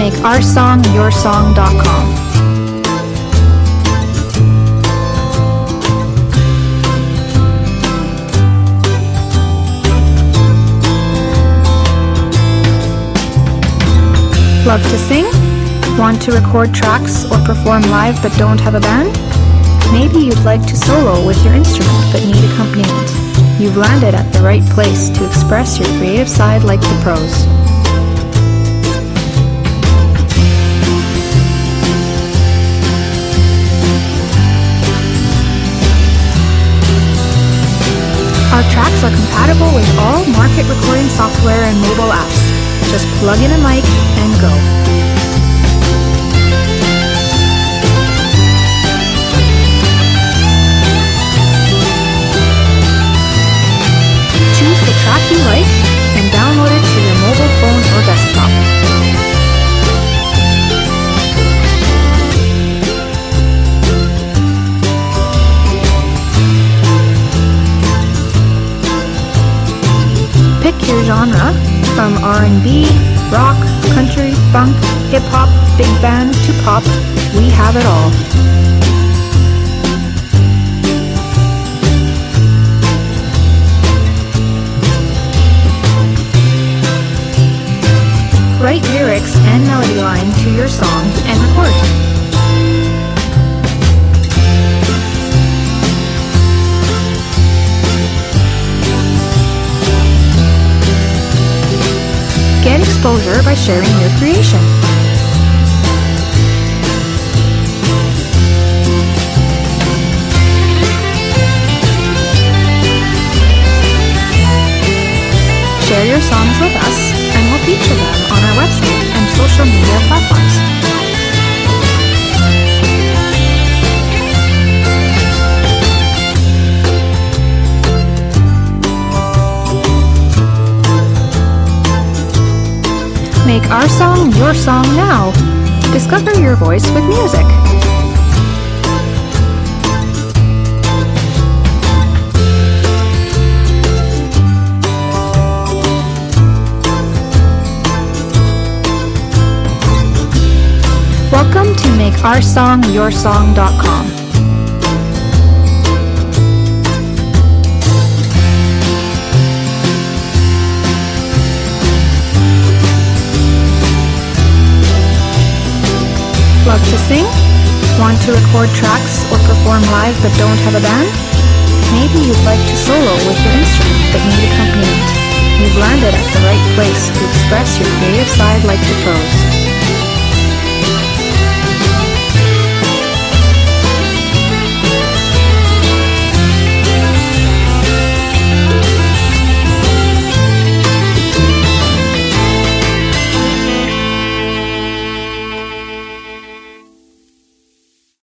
make oursongyoursong.com. Love to sing? Want to record tracks or perform live but don't have a band? Maybe you'd like to solo with your instrument but need accompaniment. You've landed at the right place to express your creative side like the pros. Our tracks are compatible with all market recording software and mobile apps. Just plug in a mic and go. Choose the track you like and download it to your mobile phone or desktop. Pick your genre, from R&B, rock, country, funk, hip-hop, big band to pop, we have it all. Write lyrics and melody line to your song and record. Get exposure by sharing your creation. Share your songs with us, and we'll feature them on our website and social media platforms. Make our song your song now. Discover your voice with music. Welcome to makeoursongyoursong.com. Love to sing? Want to record tracks or perform live but don't have a band? Maybe you'd like to solo with your instrument but need accompaniment. You've landed at the right place to express your creative side like the pros.